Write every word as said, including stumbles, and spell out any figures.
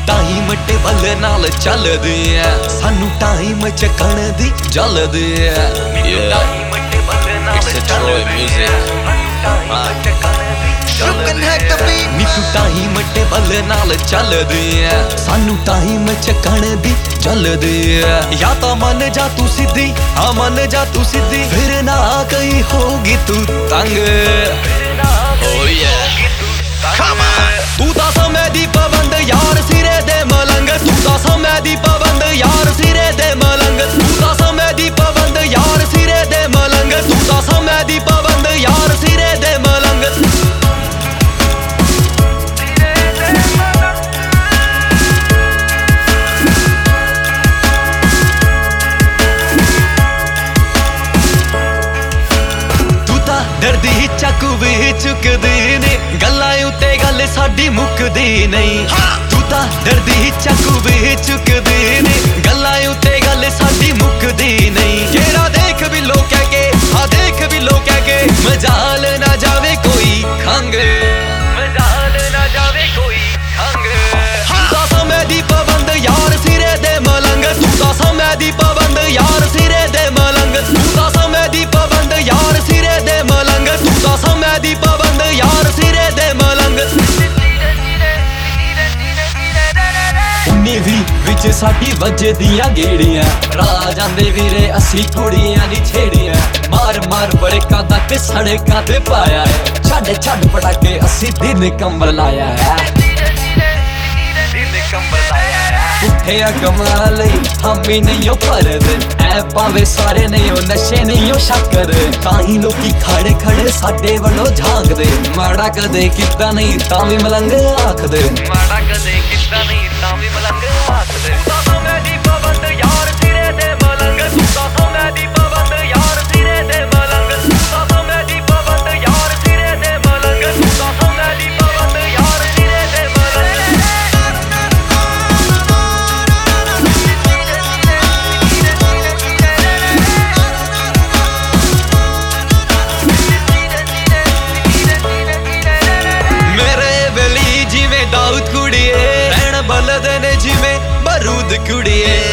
Time table नाल चलदे आ सानू टाइम चकण दी जलदे आ It's a Troy music. नी तू टाइम टेबल नाल चलदे आ सानू टाइम चकण दी जलदे आ या तां मन जा तू सीधी हाँ मन जा तू सीधी फिर ना कहीं होगी तू तंग Oh yeah. Come on. तू तां समय दी पाबंद यार सिरे दे मलंग तू तां समय दी पाबंद यार सिरे दे मलंग तू तां समय दी पाबंद यार सिरे दे मलंग तू तां समय दी पाबंद यार सिरे दे मलंग डरदी ही चाकू भी चुकदी नहीं गल्लां उत्ते गल साडी मुकदी नहीं तू तां डरदी ही चाकू भी चुकदी नहीं गल्लां उत्ते गल साडी मुकदी नहीं केड़ा देख भी लो कह के हाँ देख भी लो कह के मजाल ना जावे कोई खंग मजाल ना जावे कोई खंग तू तां समय दी पाबंद यार सिरे दे मलंग तू तां समय दी पाबंद यार सिरे दे मलंग तू तां समय दी पाबंद यार सिरे दे मलंग तू तां समय दी पाबंद यार सिरे दे मलंग उन्नी भी विच साडी वजदियां गेड़ियां राह जांदे वीरे असी कुड़ियां नी छेड़ियां मार मार बड़का तक सड़कां ते पाया है छड़ छड़ पटाके असी दिन कंबल लाया है उठे कमाल हामी नहीं हो फरद ऐ पावे सारे नहीं हो नशे नहीं हो शक्कर ताही लोकी खड़े खड़े साडे वल्लों झांकदे माड़ा कदे किता नहीं तां भी मलंग आखदे माड़ा कदे किता नहीं तां भी मलंग आखदे तू तां समय दी पाबंद यार सिरे दे मलंग तू तां समय दी पाबंद यार सिरे दे मलंग तू तां समय दी पाबंद यार सिरे दे मलंग तू तां समय दी पाबंद यार सिरे दे मलंग दाऊद कुड़िए रहन बलद ने जिवें बारूद कुड़िए